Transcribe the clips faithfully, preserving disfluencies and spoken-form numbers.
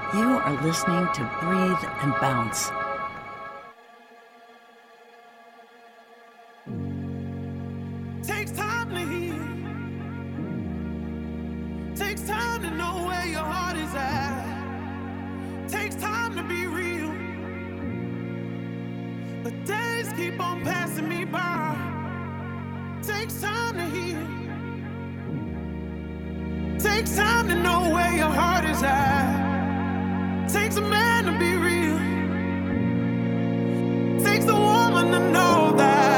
You are listening to Breathe and Bounce. Takes time to heal. Takes time to know where your heart is at. Takes time to be real. The days keep on passing me by. Takes time to heal. Takes time to know where your heart is at. Takes a man to be real. Takes a woman to know that.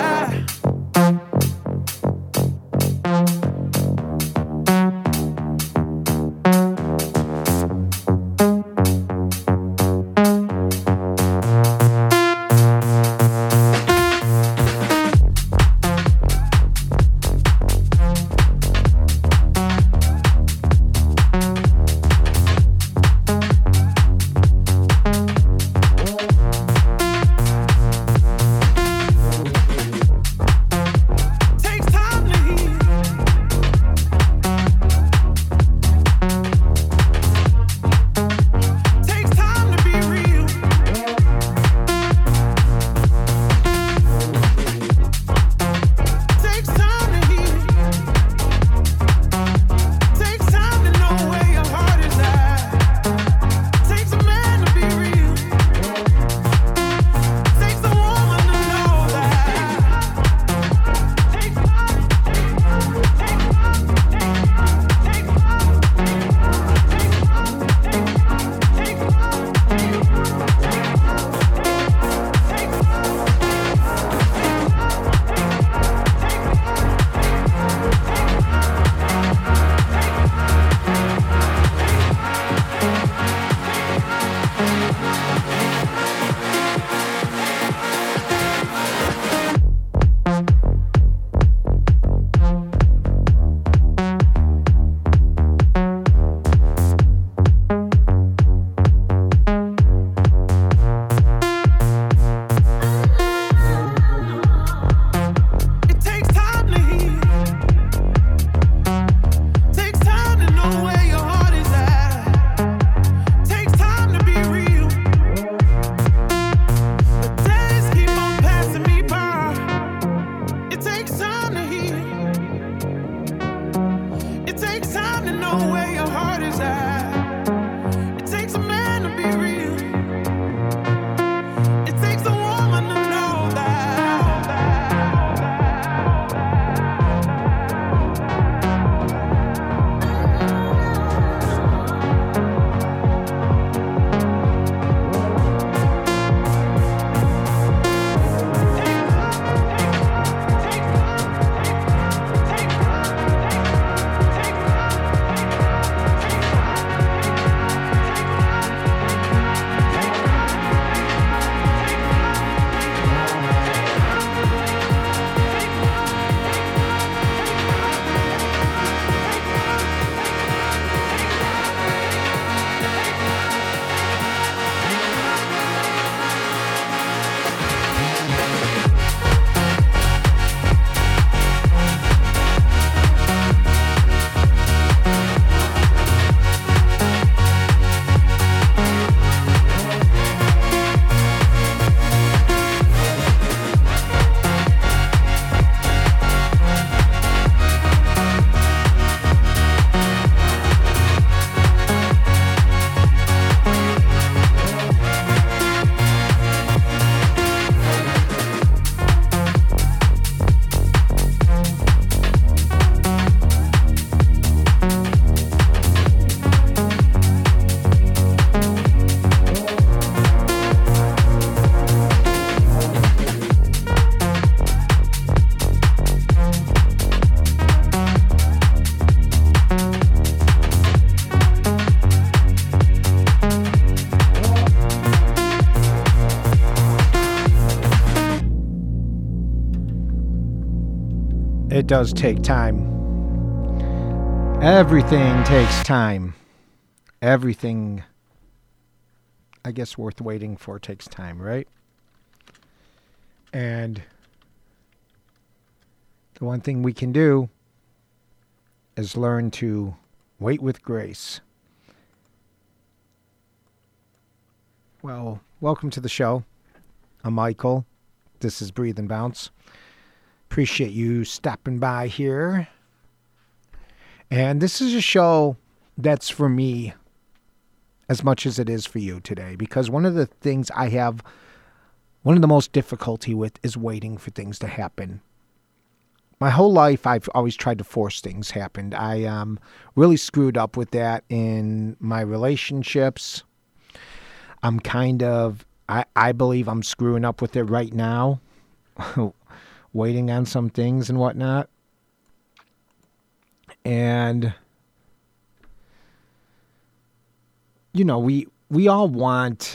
It does take time. Everything takes time. Everything, I guess, worth waiting for takes time, right? And the one thing we can do is learn to wait with grace. Well, welcome to the show. I'm Michael. This is Breathe and Bounce. Appreciate you stopping by here. And this is a show that's for me as much as it is for you today, because one of the things I have, one of the most difficulty with is waiting for things to happen. My whole life, I've always tried to force things happen. I um, really screwed up with that in my relationships. I'm kind of, I, I believe I'm screwing up with it right now, waiting on some things and whatnot. And, you know, we we all want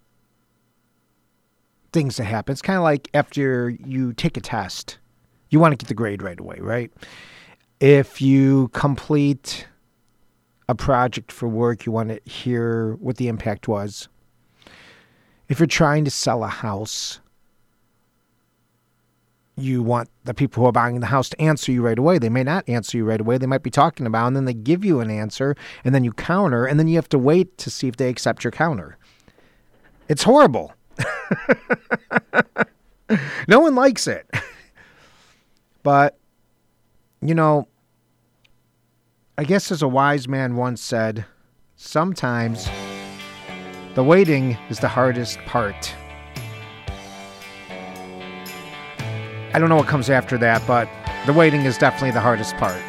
things to happen. It's kind of like after you take a test, you want to get the grade right away, right? If you complete a project for work, you want to hear what the impact was. If you're trying to sell a house, you want the people who are buying the house to answer you right away. They may not answer you right away. They might be talking about, and then they give you an answer, and then you counter, and then you have to wait to see if they accept your counter. It's horrible. No one likes it. But, you know, I guess as a wise man once said, sometimes the waiting is the hardest part. I don't know what comes after that, but the waiting is definitely the hardest part.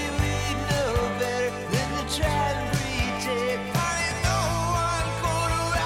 Try and pretend I know I'm gonna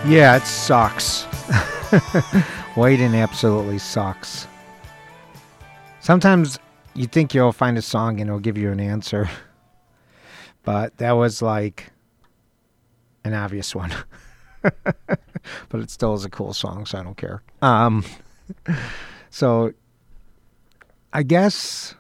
Yeah, it sucks. Waiting absolutely sucks. Sometimes you think you'll find a song and it'll give you an answer. But that was like an obvious one. But it still is a cool song, so I don't care. Um, so I guess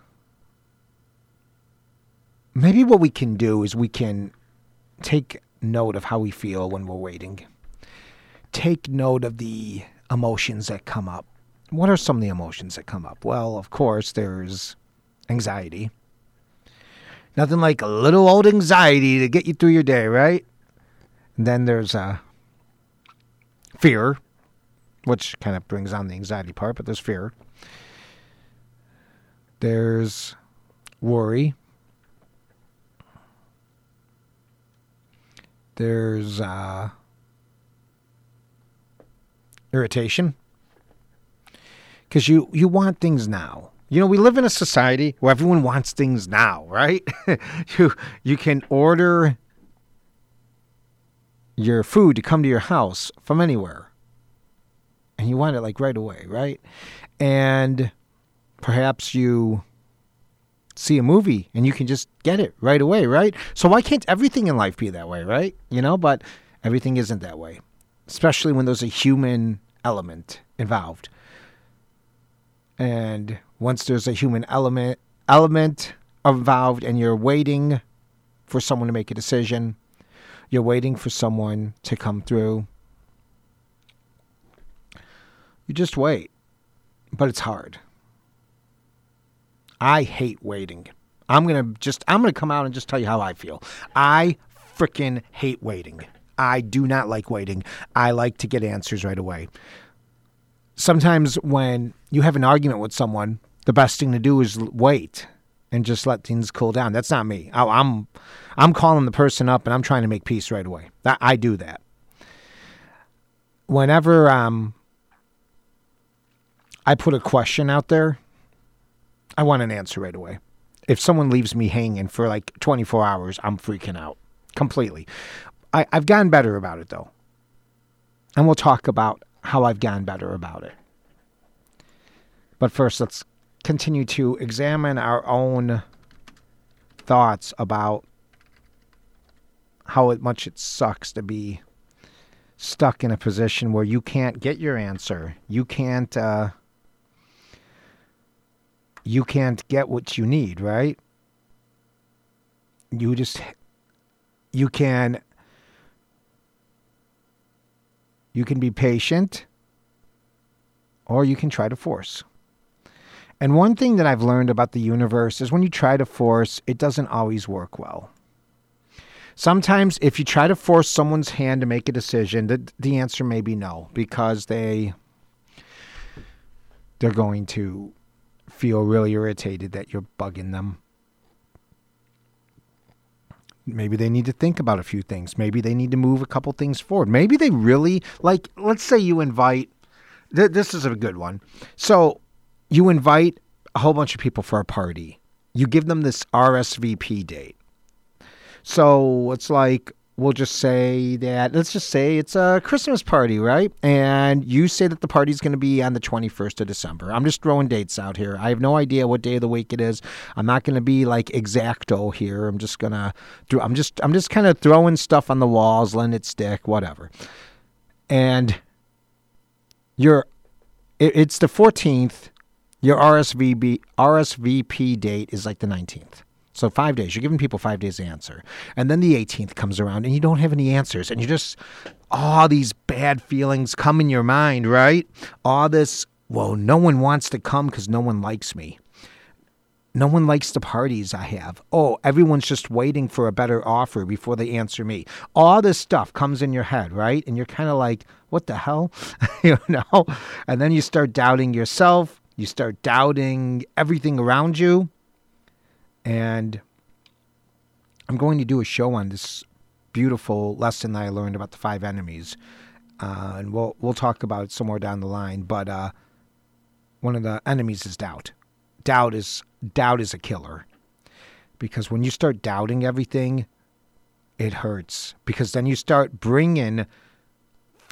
maybe what we can do is we can take note of how we feel when we're waiting. Take note of the emotions that come up. What are some of the emotions that come up? Well, of course, there's anxiety. Nothing like a little old anxiety to get you through your day, right? And then there's uh, fear, which kind of brings on the anxiety part, but there's fear. There's worry. There's uh, irritation. Because you, you want things now. You know, we live in a society where everyone wants things now, right? you you can order your food to come to your house from anywhere. And you want it like right away, right? And perhaps you see a movie and you can just get it right away, right? So why can't everything in life be that way, right? You know, but everything isn't that way. Especially when there's a human element involved. And once there's a human element element involved and you're waiting for someone to make a decision, you're waiting for someone to come through, you just wait. But it's hard. I hate waiting. I'm going to just, I'm going to come out and just tell you how I feel. I freaking hate waiting. I do not like waiting. I like to get answers right away. Sometimes when you have an argument with someone, the best thing to do is wait and just let things cool down. That's not me. I, I'm I'm calling the person up and I'm trying to make peace right away. I, I do that. Whenever um, I put a question out there, I want an answer right away. If someone leaves me hanging for like twenty-four hours, I'm freaking out completely. I, I've gotten better about it, though. And we'll talk about how I've gotten better about it. But first, let's continue to examine our own thoughts about how much it sucks to be stuck in a position where you can't get your answer. You can't, uh, you can't get what you need, right? You just, you can... You can be patient, or you can try to force. And one thing that I've learned about the universe is when you try to force, it doesn't always work well. Sometimes if you try to force someone's hand to make a decision, the, the answer may be no, because they, they're going to feel really irritated that you're bugging them. Maybe they need to think about a few things. Maybe they need to move a couple things forward. Maybe they really, like, let's say you invite, th- this is a good one. So you invite a whole bunch of people for a party. You give them this R S V P date. So it's like, we'll just say that, let's just say it's a Christmas party, right? And you say that the party's going to be on the twenty-first of December. I'm just throwing dates out here. I have no idea what day of the week it is. I'm not going to be like exacto here. I'm just going to, I'm just, I'm just kind of throwing stuff on the walls, letting it stick, whatever. And you're, it, it's the fourteenth. Your R S V P, R S V P date is like the nineteenth. So five days. You're giving people five days to answer. And then the eighteenth comes around and you don't have any answers. And you just, all these bad feelings come in your mind, right? All this, well, no one wants to come because no one likes me. No one likes the parties I have. Oh, everyone's just waiting for a better offer before they answer me. All this stuff comes in your head, right? And you're kind of like, what the hell? you know? And then you start doubting yourself. You start doubting everything around you. And I'm going to do a show on this beautiful lesson that I learned about the five enemies. Uh, and we'll we'll talk about it somewhere down the line. But uh, one of the enemies is doubt. Doubt is doubt is a killer. Because when you start doubting everything, it hurts. Because then you start bringing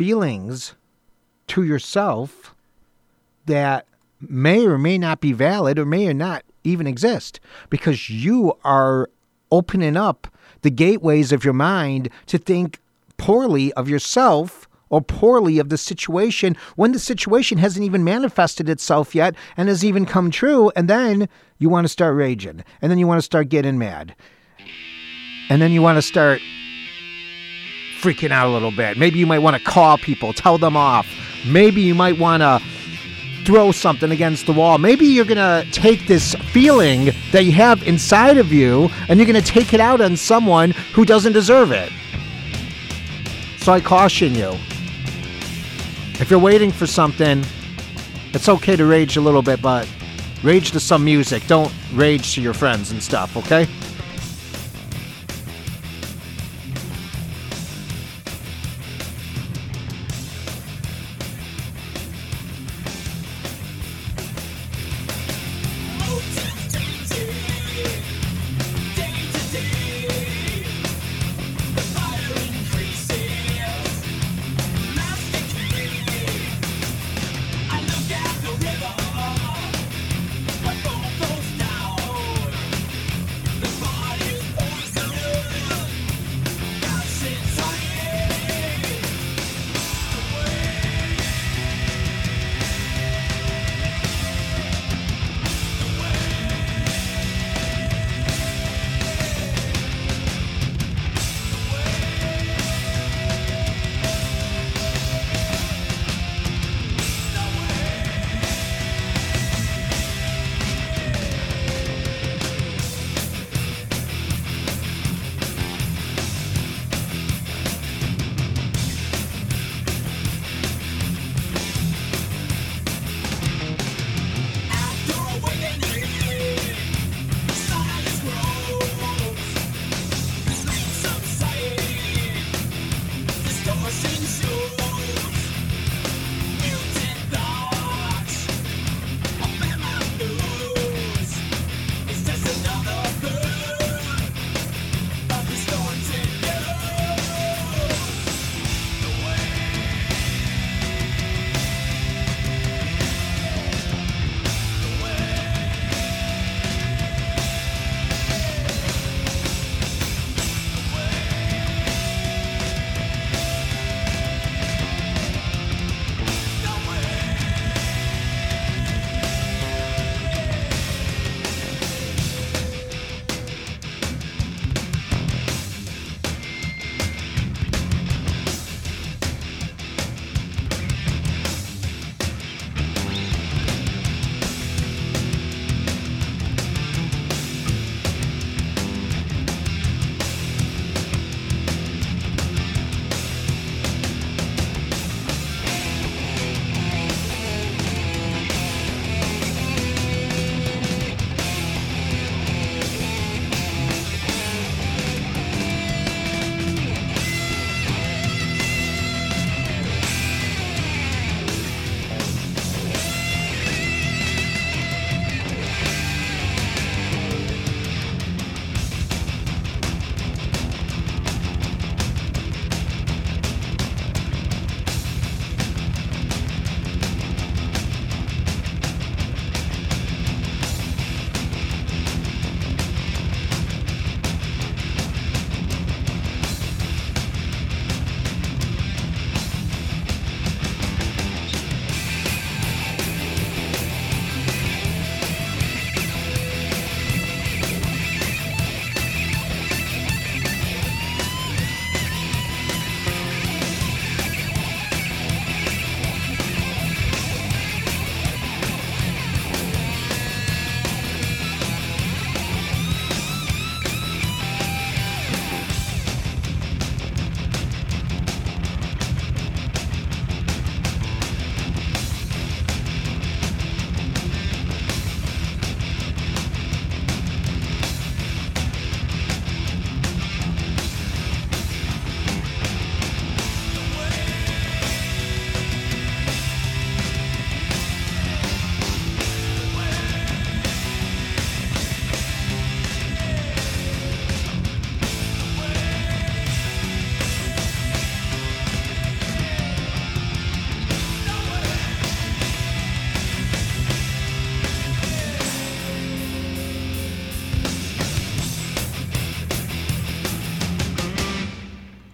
feelings to yourself that may or may not be valid or may or not even exist, because you are opening up the gateways of your mind to think poorly of yourself or poorly of the situation when the situation hasn't even manifested itself yet and has even come true. And then you want to start raging, and then you want to start getting mad, and then you want to start freaking out a little bit. Maybe you might want to call people, tell them off. Maybe you might want to throw something against the wall. Maybe you're going to take this feeling that you have inside of you and you're going to take it out on someone who doesn't deserve it. So I caution you. If you're waiting for something, it's okay to rage a little bit, but rage to some music. Don't rage to your friends and stuff, okay?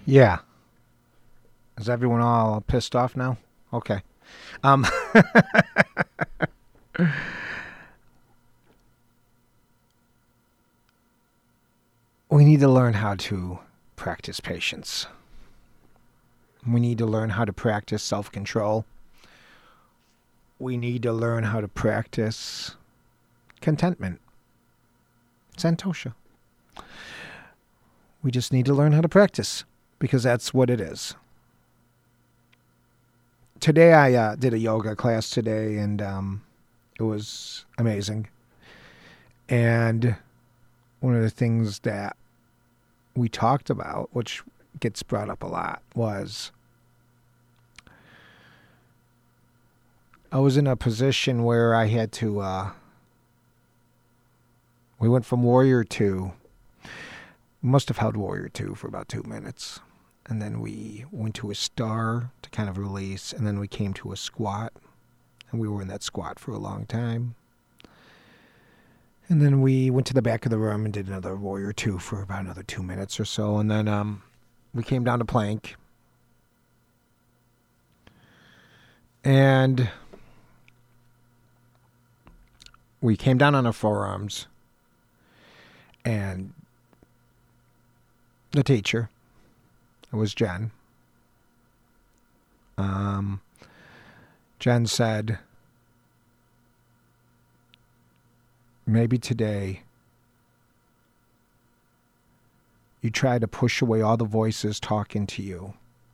Yeah. Is everyone all pissed off now? Okay. Um, we need to learn how to practice patience. We need to learn how to practice self-control. We need to learn how to practice contentment. Santosha. We just need to learn how to practice because that's what it is. Today I uh, did a yoga class today, and um, it was amazing. And one of the things that we talked about, which gets brought up a lot, was I was in a position where I had to, uh, we went from warrior two, we must have held warrior two for about two minutes. And then we went to a star to kind of release, and then we came to a squat, and we were in that squat for a long time. And then we went to the back of the room and did another warrior two for about another two minutes or so, and then um, we came down to plank. And we came down on our forearms, and the teacher, it was Jen. Um, Jen said, maybe today you try to push away all the voices talking to you,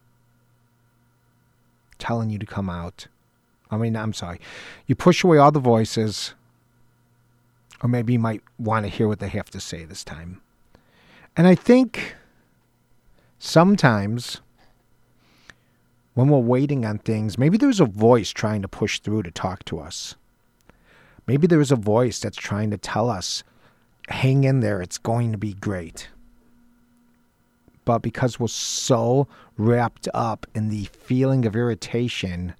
telling you to come out. I mean, I'm sorry. You push away all the voices, or maybe you might want to hear what they have to say this time. And I think sometimes when we're waiting on things, maybe there's a voice trying to push through to talk to us. Maybe there's a voice that's trying to tell us, hang in there, it's going to be great. But because we're so wrapped up in the feeling of irritation,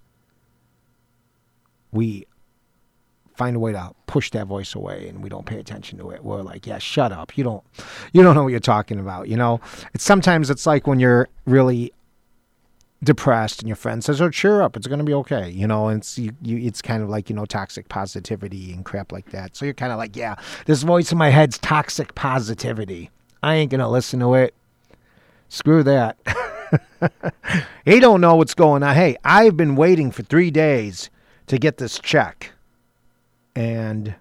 we find a way to push that voice away, and we don't pay attention to it. We're like, yeah, shut up. You don't you don't know what you're talking about, you know? It's sometimes it's like when you're really depressed and your friend says, oh, cheer up, it's going to be okay, you know? And it's, you, you, it's kind of like, you know, toxic positivity and crap like that. So you're kind of like, yeah, this voice in my head's toxic positivity. I ain't going to listen to it. Screw that. He don't know what's going on. Hey, I've been waiting for three days to get this check, and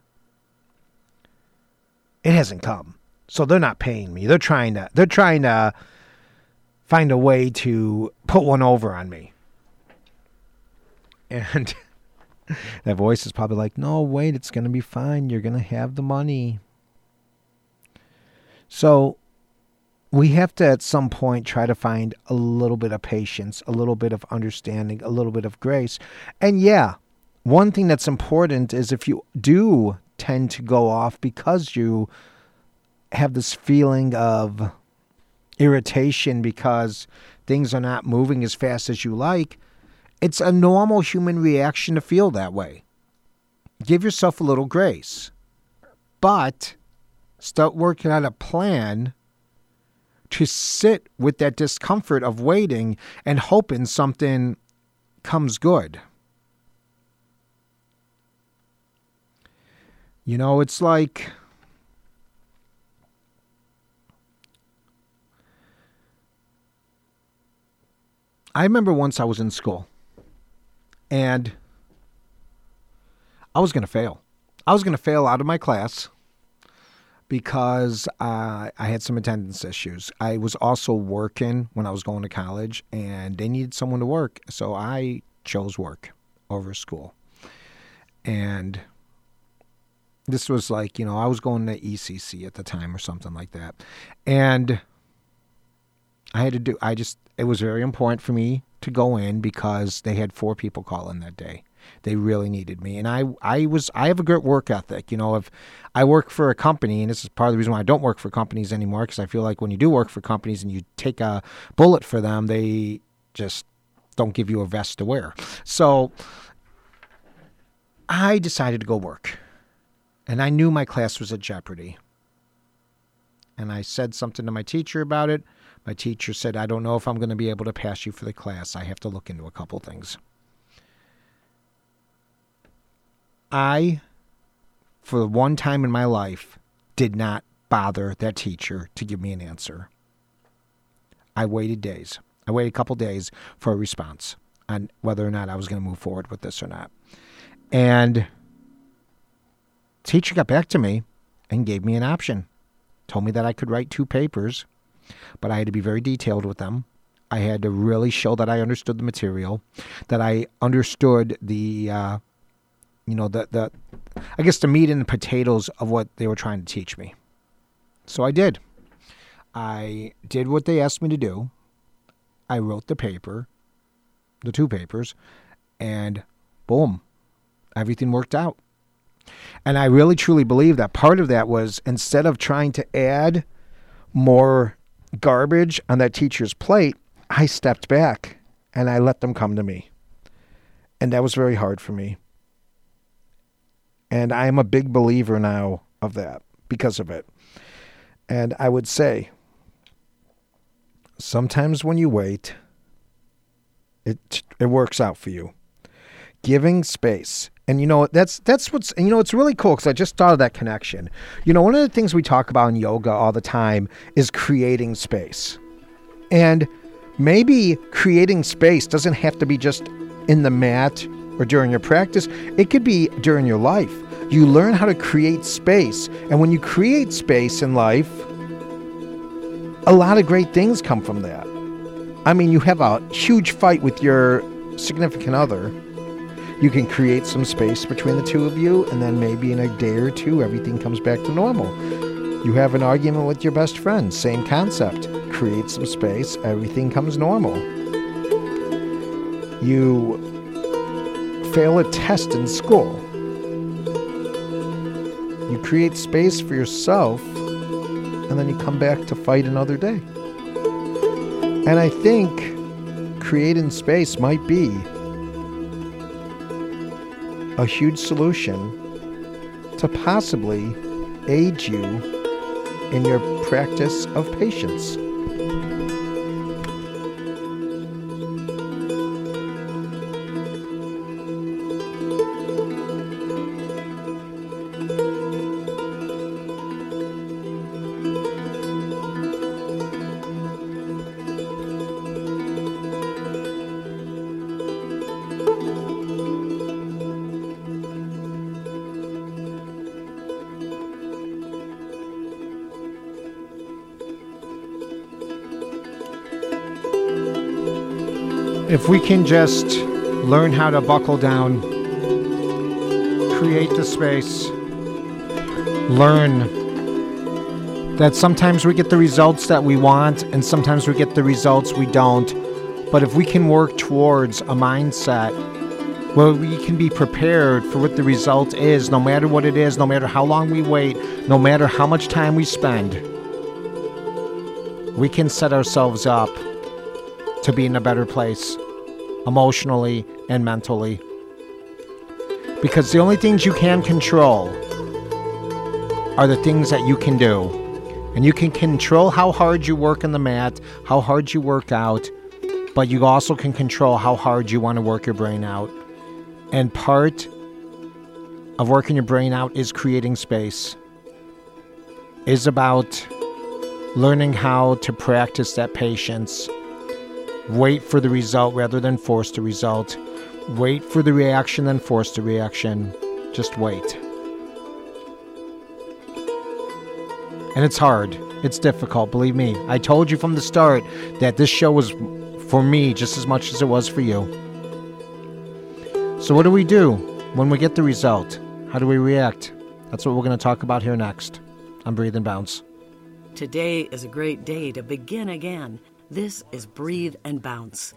it hasn't come. So they're not paying me. They're trying to they're trying to find a way to put one over on me. And that voice is probably like, no, wait, it's going to be fine. You're going to have the money. So we have to, at some point, try to find a little bit of patience, a little bit of understanding, a little bit of grace. And yeah, one thing that's important is if you do tend to go off because you have this feeling of irritation because things are not moving as fast as you like, it's a normal human reaction to feel that way. Give yourself a little grace. But start working on a plan to sit with that discomfort of waiting and hoping something comes good. You know, it's like I remember once I was in school and I was going to fail. I was going to fail out of my class because uh, I had some attendance issues. I was also working when I was going to college, and they needed someone to work. So I chose work over school. And this was like, you know, I was going to E C C at the time or something like that. And I had to do, I just, it was very important for me to go in because they had four people call in that day. They really needed me. And I, I was, I have a great work ethic. You know, if I work for a company, and this is part of the reason why I don't work for companies anymore, because I feel like when you do work for companies and you take a bullet for them, they just don't give you a vest to wear. So I decided to go work. And I knew my class was at jeopardy. And I said something to my teacher about it, My teacher said, I don't know if I'm going to be able to pass you for the class. I have to look into a couple things. I, for one time in my life, did not bother that teacher to give me an answer. I waited days. I waited a couple days for a response on whether or not I was going to move forward with this or not. And teacher got back to me and gave me an option. Told me that I could write two papers, but I had to be very detailed with them. I had to really show that I understood the material, that I understood the, uh, you know, the, the, I guess the meat and the potatoes of what they were trying to teach me. So I did. I did what they asked me to do. I wrote the paper, the two papers, and boom, everything worked out. And I really truly believe that part of that was, instead of trying to add more garbage on that teacher's plate, I stepped back and I let them come to me. And that was very hard for me. And I am a big believer now of that because of it. And I would say, sometimes when you wait, it it works out for you. Giving space. And you know, that's that's what's, and you know, it's really cool because I just thought of that connection. You know, one of the things we talk about in yoga all the time is creating space. And maybe creating space doesn't have to be just in the mat or during your practice. It could be during your life. You learn how to create space. And when you create space in life, a lot of great things come from that. I mean, you have a huge fight with your significant other. You can create some space between the two of you, and then maybe in a day or two, everything comes back to normal. You have an argument with your best friend, same concept. Create some space, everything comes normal. You fail a test in school. You create space for yourself, and then you come back to fight another day. And I think creating space might be a huge solution to possibly aid you in your practice of patience. If we can just learn how to buckle down, create the space, learn that sometimes we get the results that we want and sometimes we get the results we don't. But if we can work towards a mindset where we can be prepared for what the result is, no matter what it is, no matter how long we wait, no matter how much time we spend, we can set ourselves up to be in a better place, emotionally and mentally. Because the only things you can control are the things that you can do. And you can control how hard you work on the mat, how hard you work out, but you also can control how hard you want to work your brain out. And part of working your brain out is creating space, is about learning how to practice that patience. Wait for the result rather than force the result. Wait for the reaction than force the reaction. Just wait. And it's hard. It's difficult, believe me. I told you from the start that this show was for me just as much as it was for you. So what do we do when we get the result? How do we react? That's what we're going to talk about here next. I'm Breathe and Bounce. Today is a great day to begin again. This is Breathe and Bounce.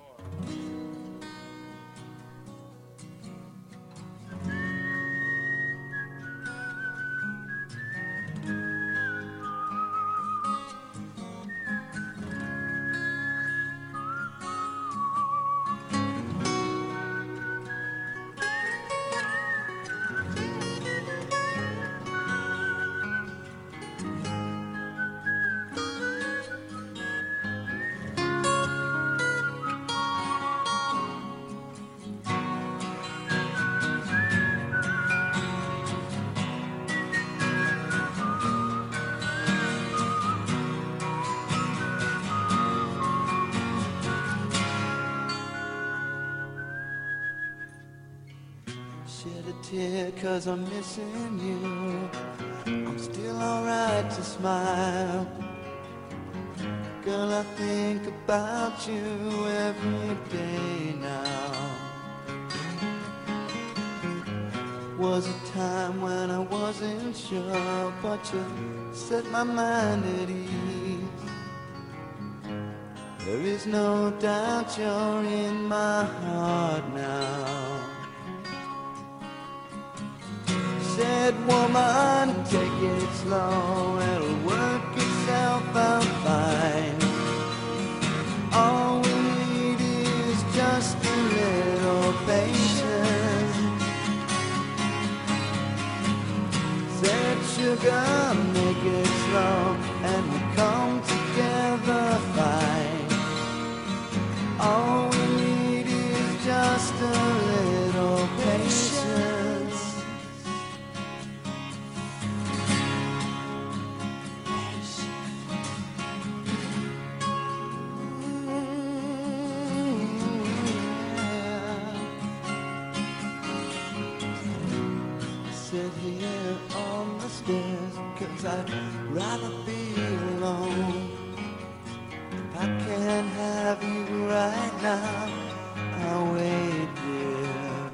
shed a tear cause I'm missing you. I'm still alright to smile. Girl, I think about you every day now. Was a time when I wasn't sure, but you set my mind at ease. There is no doubt you're in my heart now. Said woman, take it slow, it'll work itself out fine. All we need is just a little patience. Said sugar, make it slow, and we come together fine. All we need is just a little patience. Sit here on the stairs, cause I'd rather be alone. If I can't have you right now, I'll wait, dear.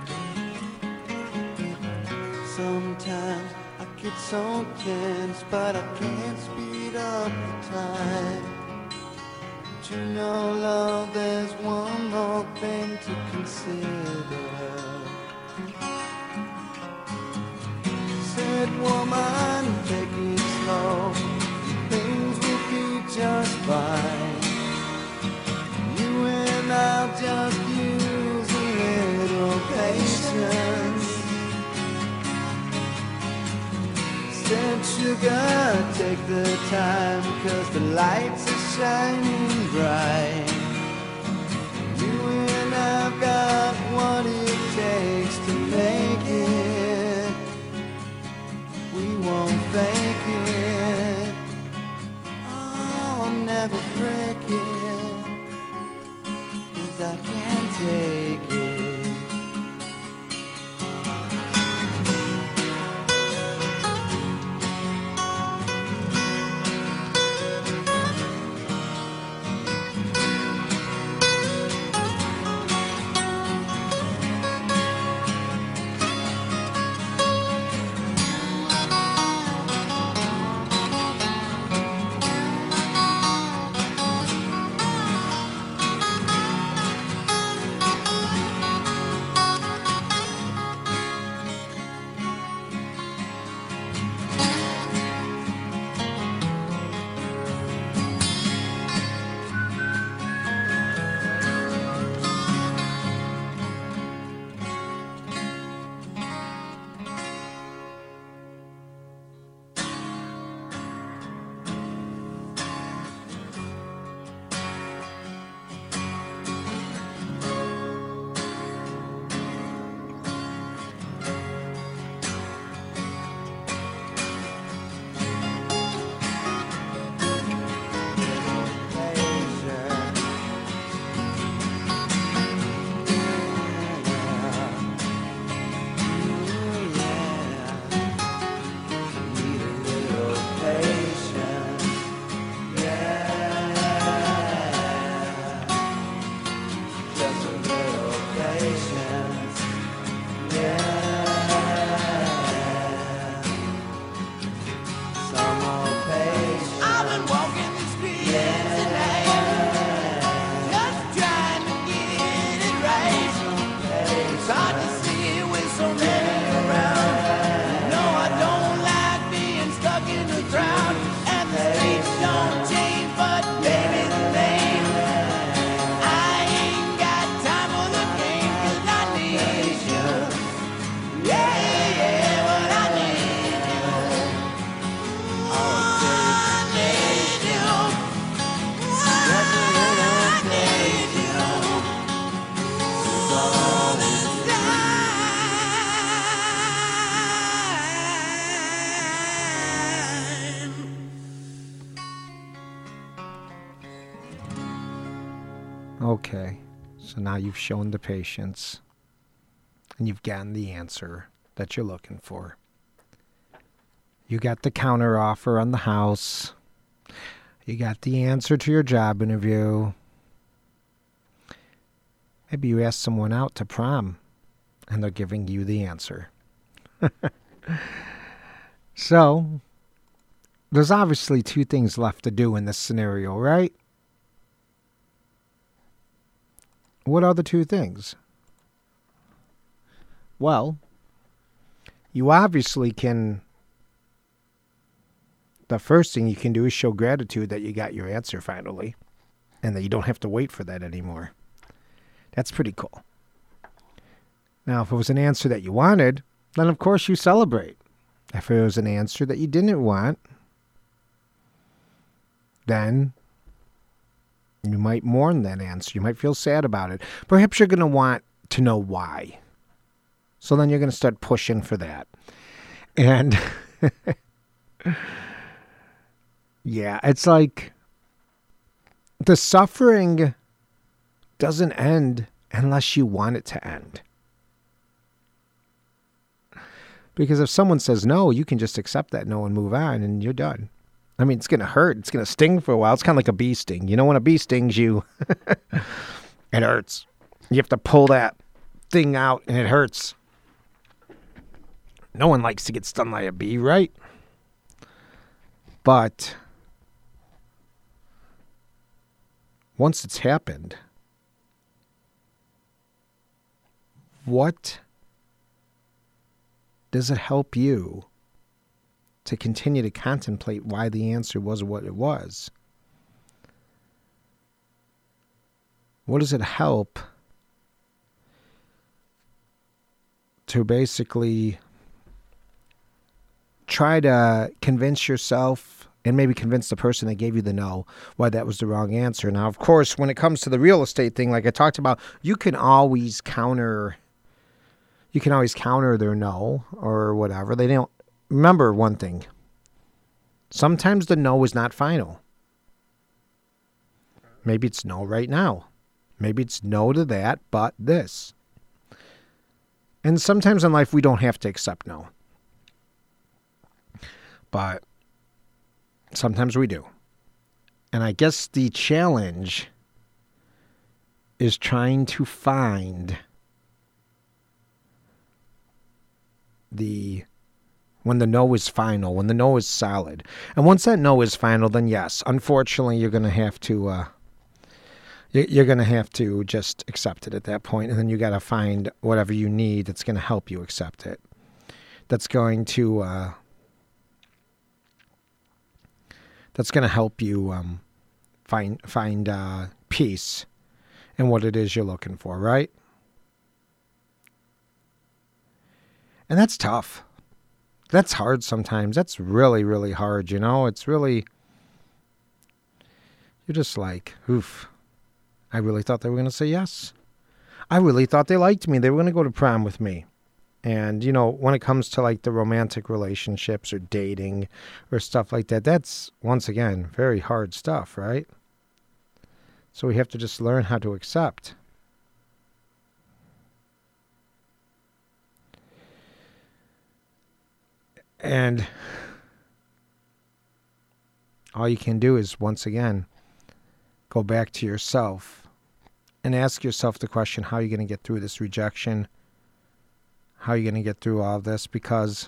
Sometimes I get so tense, but I can't speed up the time. But you know, love, there's one more thing to consider. Said woman, take it slow, things will be just fine. You and I'll just use a little patience. Said sugar, take the time, cause the lights are shining bright. You and I've got what it takes to make it. We won't fake it. Oh, I'll never break it, cause I can't take it. Okay, so now you've shown the patience. and you've gotten the answer that you're looking for. You got the counter offer on the house. You got the answer to your job interview. Maybe you asked someone out to prom, and they're giving you the answer. So, there's obviously two things left to do in this scenario, right? What are the two things? Well, you obviously can... The first thing you can do is show gratitude that you got your answer finally, and that you don't have to wait for that anymore. That's pretty cool. Now, if it was an answer that you wanted, then of course you celebrate. If it was an answer that you didn't want, then you might mourn that answer. You might feel sad about it. Perhaps you're going to want to know why. So then you're going to start pushing for that. And yeah, it's like the suffering doesn't end unless you want it to end. Because if someone says no, you can just accept that no and move on, and you're done. I mean, it's going to hurt. It's going to sting for a while. It's kind of like a bee sting. You know, when a bee stings you, it hurts. You have to pull that thing out, and it hurts. No one likes to get stung by a bee, right? But once it's happened, what does it help you to continue to contemplate why the answer was what it was? What does it help to basically try to convince yourself and maybe convince the person that gave you the no why that was the wrong answer? Now, of course, when it comes to the real estate thing, like I talked about, you can always counter... You can always counter their no or whatever. They don't... Remember one thing. Sometimes the no is not final. Maybe it's no right now. Maybe it's no to that, but this. And sometimes in life we don't have to accept no. But sometimes we do. And I guess the challenge is trying to find the when the no is final, when the no is solid. And once that no is final, then yes, unfortunately, you're going to have to uh, you're going to have to just accept it at that point, and then you got to find whatever you need that's going to help you accept it. That's going to uh, that's going to help you um, find find uh, peace in what it is you're looking for, right? And that's tough. That's hard sometimes. That's really, really hard, you know? It's really... You're just like, oof. I really thought they were going to say yes. I really thought they liked me. They were going to go to prom with me. And, you know, when it comes to, like, the romantic relationships or dating or stuff like that, that's, once again, very hard stuff, right? So we have to just learn how to accept. And all you can do is, once again, go back to yourself and ask yourself the question, how are you going to get through this rejection? How are you going to get through all of this? Because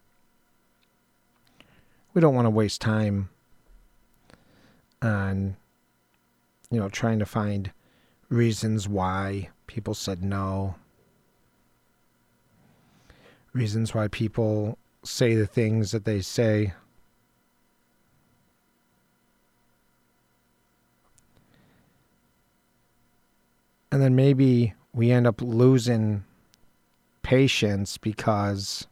we don't want to waste time on, you know, trying to find reasons why people said no. Reasons why people say the things that they say. And then maybe we end up losing patience because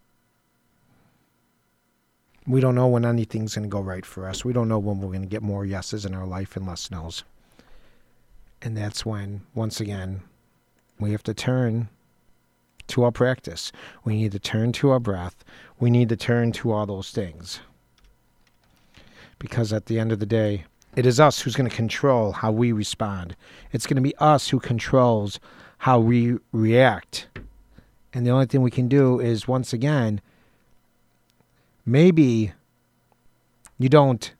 we don't know when anything's going to go right for us. We don't know when we're going to get more yeses in our life and less nos. And that's when, once again, we have to turn to our practice. We need to turn to our breath. We need to turn to all those things. Because at the end of the day, it is us who's going to control how we respond. It's going to be us who controls how we react And the only thing we can do is, once again, maybe you don't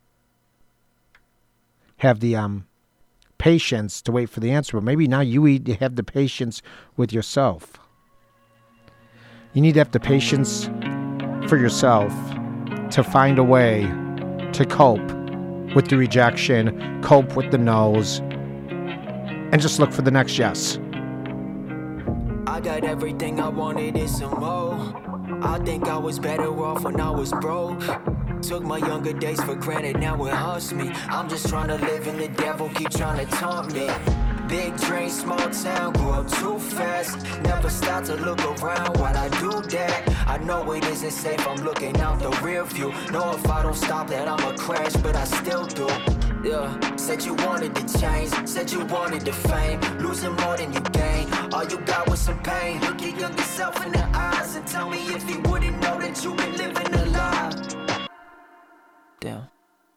have the um, patience to wait for the answer, but maybe now you need to have the patience with yourself. You need to have the patience for yourself to find a way to cope with the rejection, cope with the no's, and just look for the next yes. I got everything I wanted and some more. I think I was better off when I was broke. Took my younger days for granted, now it haunts me. I'm just trying to live and the devil keep trying to taunt me. Big dream, small town, grew up too fast. Never stop to look around while I do that. I know it isn't safe, I'm looking out the rear view. Know if I don't stop that I'ma crash, but I still do. Yeah, said you wanted to change, said you wanted the fame. Losing more than you gain, all you got was some pain. Look your younger self in the eyes and tell me if he wouldn't know that you've been living a lie. Damn.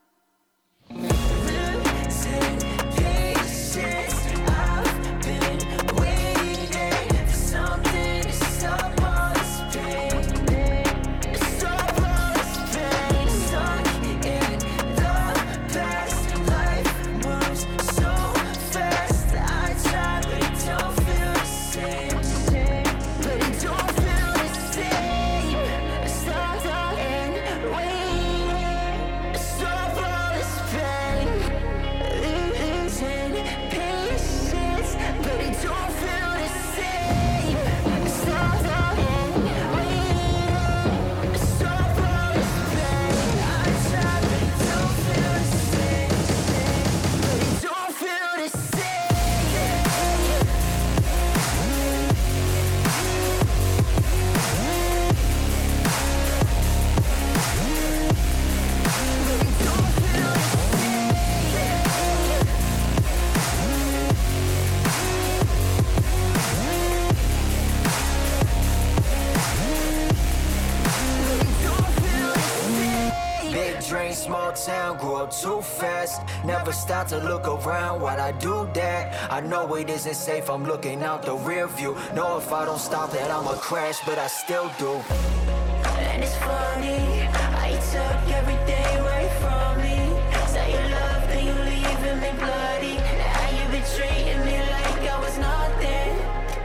Small town, grew up too fast. Never stop to look around while I do that. I know it isn't safe, I'm looking out the rear view. Know if I don't stop that I'ma crash, but I still do. And it's funny, how you took everything away from me. Say you love, then you leaving me bloody. Now you been treating me like I was nothing.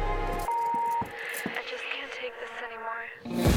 I just can't take this anymore.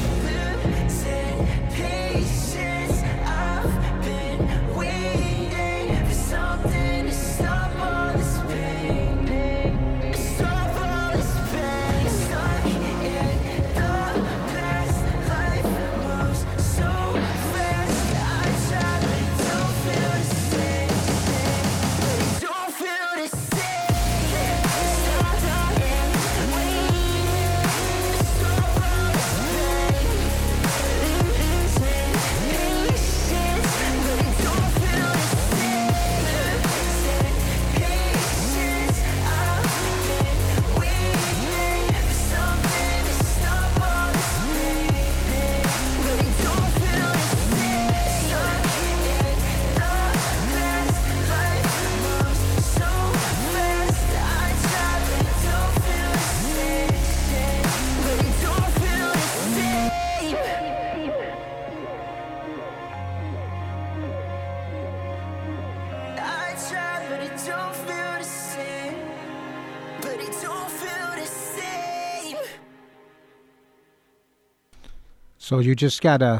So you just gotta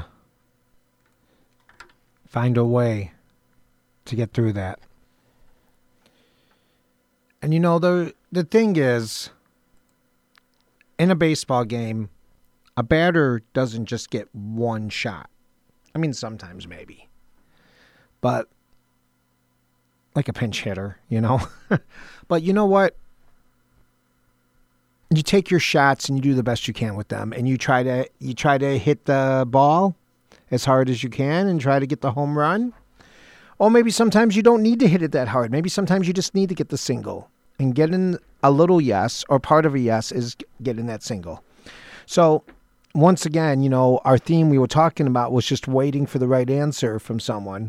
find a way to get through that. And you know, the the thing is, in a baseball game, a batter doesn't just get one shot. I mean, sometimes maybe. But like a pinch hitter, you know? But you know what? You take your shots and you do the best you can with them, and you try to you try to hit the ball as hard as you can and try to get the home run. Or maybe sometimes you don't need to hit it that hard. Maybe sometimes you just need to get the single. And getting a little yes, or part of a yes, is getting that single. So once again, you know, our theme we were talking about was just waiting for the right answer from someone.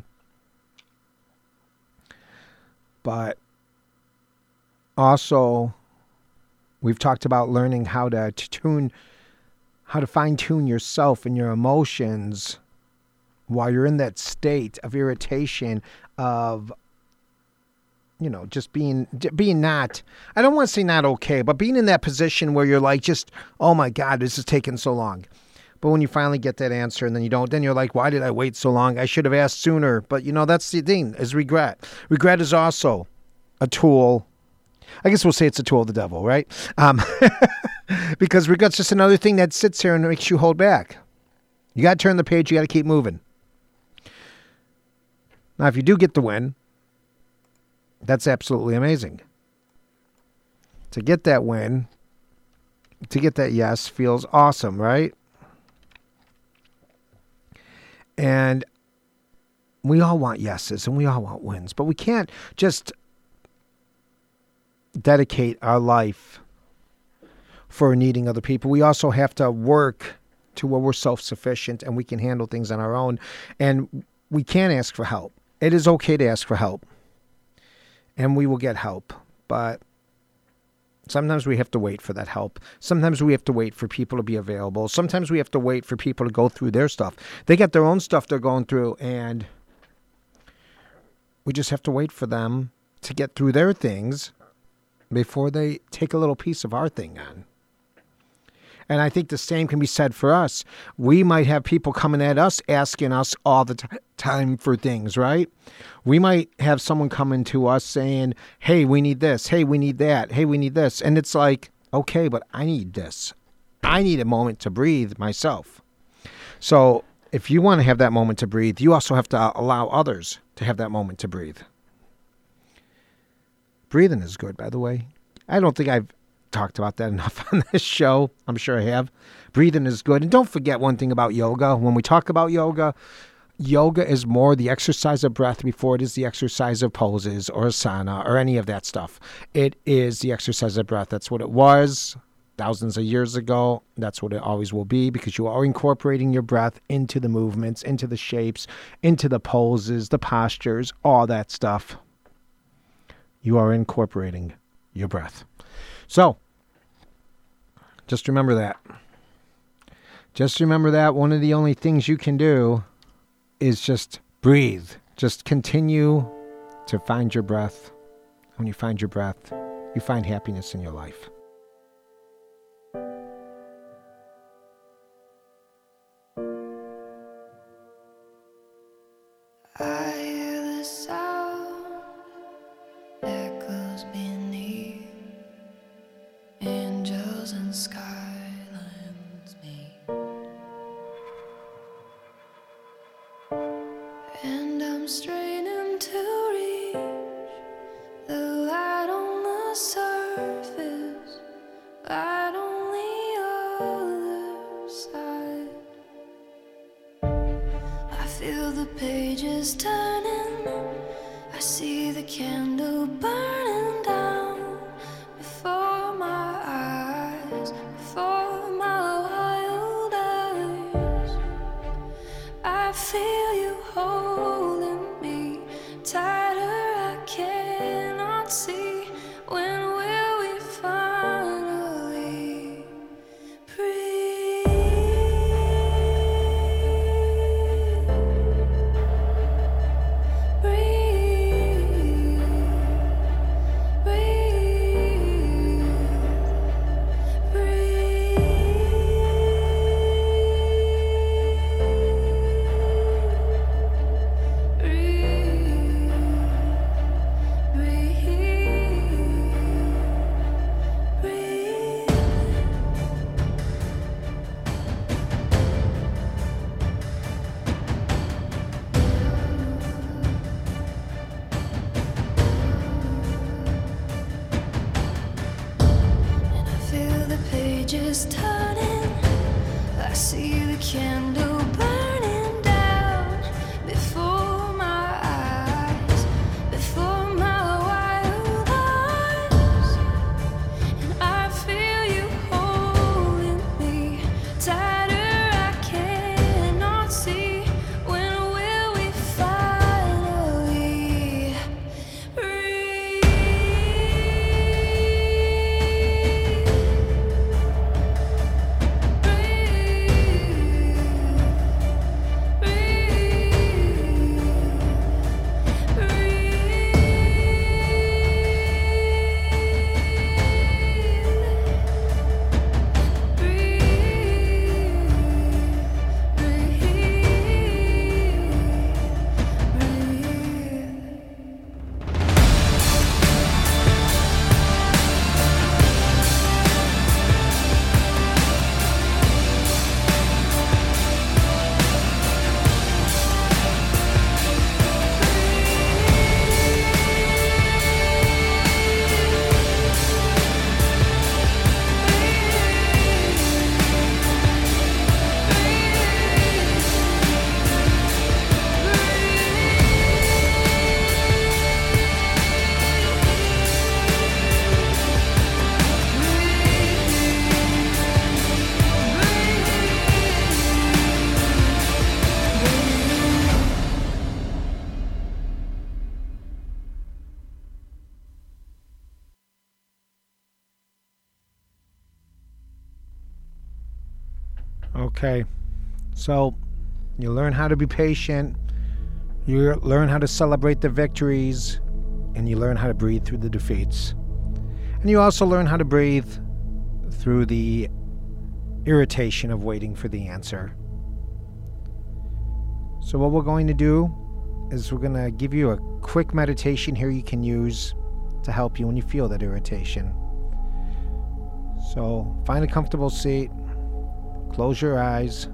But also, we've talked about learning how to tune how to fine-tune yourself and your emotions while you're in that state of irritation, of, you know, just being being not, I don't want to say not okay, but being in that position where you're like, just, oh my God, this is taking so long. But when you finally get that answer and then you don't, then you're like, why did I wait so long? I should have asked sooner. But, you know, that's the thing, is regret. Regret is also a tool. I guess we'll say it's a tool of the devil, right? Um, because regret's just another thing that sits here and makes you hold back. You got to turn the page. You got to keep moving. Now, if you do get the win, that's absolutely amazing. To get that win, to get that yes, feels awesome, right? And we all want yeses and we all want wins, but we can't just dedicate our life for needing other people. We also have to work to where we're self-sufficient and we can handle things on our own. And we can ask for help. It is okay to ask for help. And we will get help. But sometimes we have to wait for that help. Sometimes we have to wait for people to be available. Sometimes we have to wait for people to go through their stuff. They got their own stuff they're going through, and we just have to wait for them to get through their things before they take a little piece of our thing on. And I think the same can be said for us. We might have people coming at us asking us all the t- time for things, right? We might have someone coming to us saying, hey, we need this. Hey, we need that. Hey, we need this. And it's like, okay, but I need this. I need a moment to breathe myself. So if you want to have that moment to breathe, you also have to allow others to have that moment to breathe. Breathing is good, by the way. I don't think I've talked about that enough on this show. I'm sure I have. Breathing is good. And don't forget one thing about yoga. When we talk about yoga, yoga is more the exercise of breath before it is the exercise of poses or asana or any of that stuff. It is the exercise of breath. That's what it was thousands of years ago. That's what it always will be, because you are incorporating your breath into the movements, into the shapes, into the poses, the postures, all that stuff. You are incorporating your breath. So, just remember that. Just remember that one of the only things you can do is just breathe. Just continue to find your breath. When you find your breath, you find happiness in your life. I hear the sound echoes beneath, angels and skylines meet, and I'm straining to reach the light on the surface, light on the other side. I feel the pages turning, I see the candle burning down before my eyes, before my wild eyes. I feel you holding me tighter, I cannot see. When will we finally breathe? Breathe, breathe, and I feel the pages turning, I see the candle burning down before my eyes, before my wild eyes. And I feel you holding me tighter, I cannot see. When will we finally breathe? Breathe. Okay. So you learn how to be patient. You learn how to celebrate the victories. And you learn how to breathe through the defeats. And you also learn how to breathe through the irritation of waiting for the answer. So what we're going to do is we're going to give you a quick meditation here you can use to help you when you feel that irritation. So find a comfortable seat, close your eyes,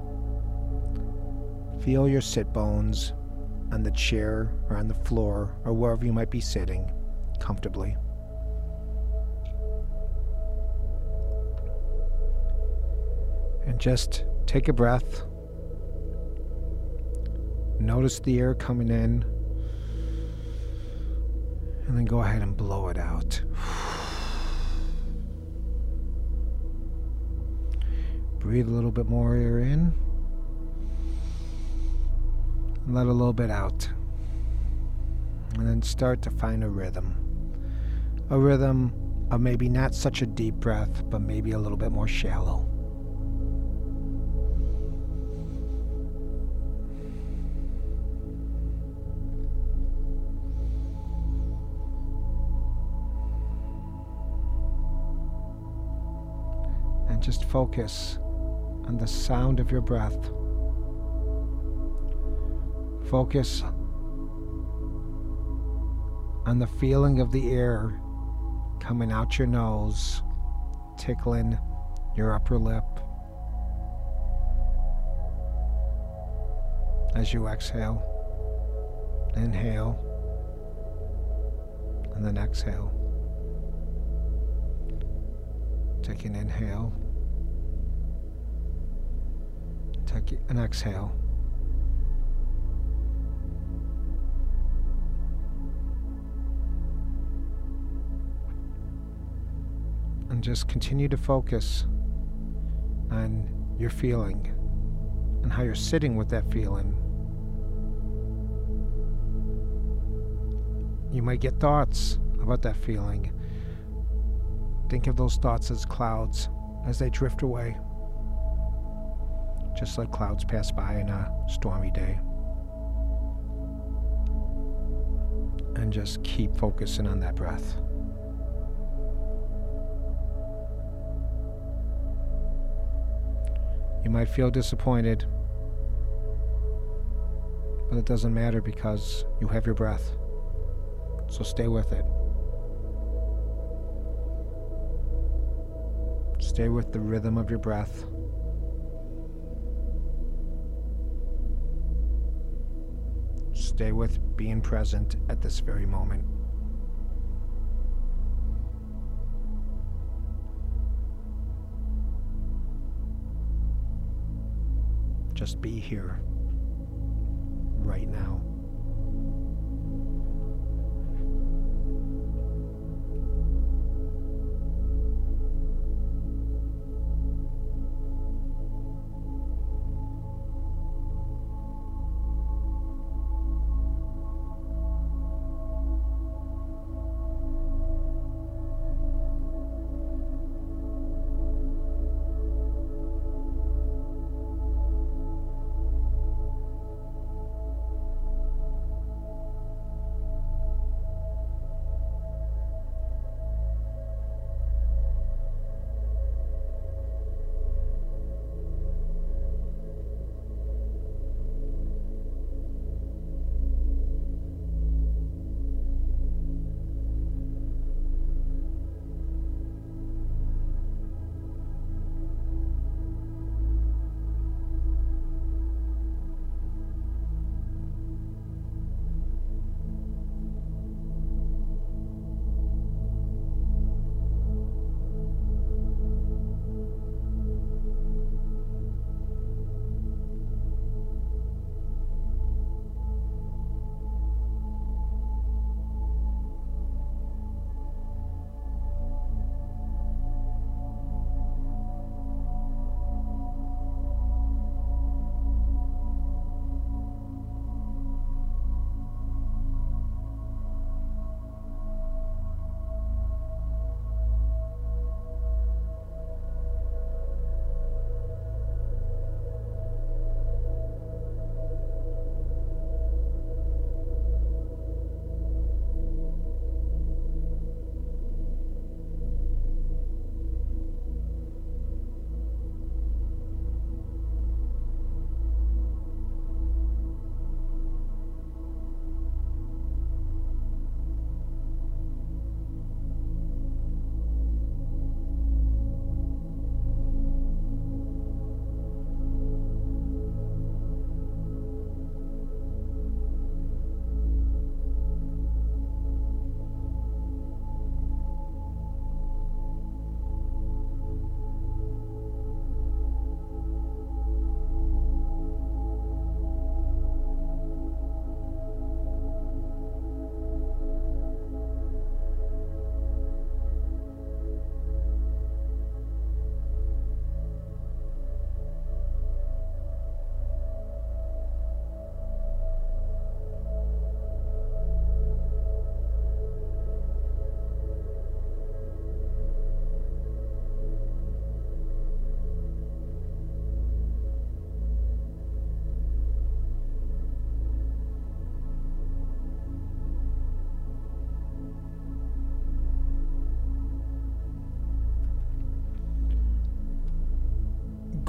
feel your sit bones on the chair or on the floor or wherever you might be sitting comfortably. And just take a breath. Notice the air coming in. And then go ahead and blow it out. Breathe a little bit more air in. And let a little bit out. And then start to find a rhythm. A rhythm of maybe not such a deep breath, but maybe a little bit more shallow. And just focus on the sound of your breath. Focus on the feeling of the air coming out your nose, tickling your upper lip as you exhale. Inhale, and then exhale. Take an inhale. Take an exhale. And just continue to focus on your feeling and how you're sitting with that feeling. You might get thoughts about that feeling. Think of those thoughts as clouds as they drift away, just like clouds pass by in a stormy day. And just keep focusing on that breath. You might feel disappointed, but it doesn't matter because you have your breath. So stay with it. Stay with the rhythm of your breath. Stay with being present at this very moment. Just be here, right now.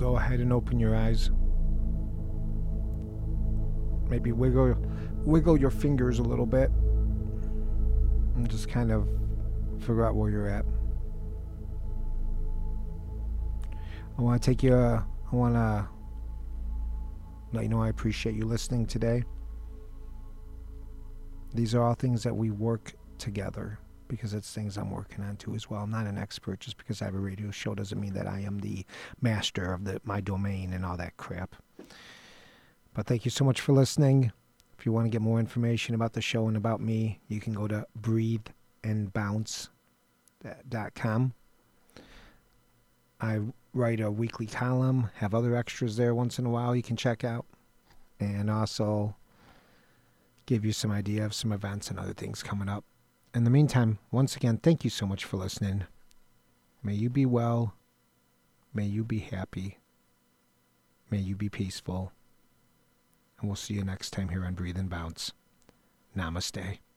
go ahead and open your eyes. Maybe wiggle wiggle your fingers a little bit and just kind of figure out where you're at. I want to take you, uh, I want to let you know I appreciate you listening today. These are all things that we work together, because it's things I'm working on too as well. I'm not an expert. Just because I have a radio show doesn't mean that I am the master of the my domain and all that crap. But thank you so much for listening. If you want to get more information about the show and about me, you can go to breathe and bounce dot com. I write a weekly column, have other extras there once in a while you can check out, and also give you some idea of some events and other things coming up. In the meantime, once again, thank you so much for listening. May you be well. May you be happy. May you be peaceful. And we'll see you next time here on Breathe and Bounce. Namaste.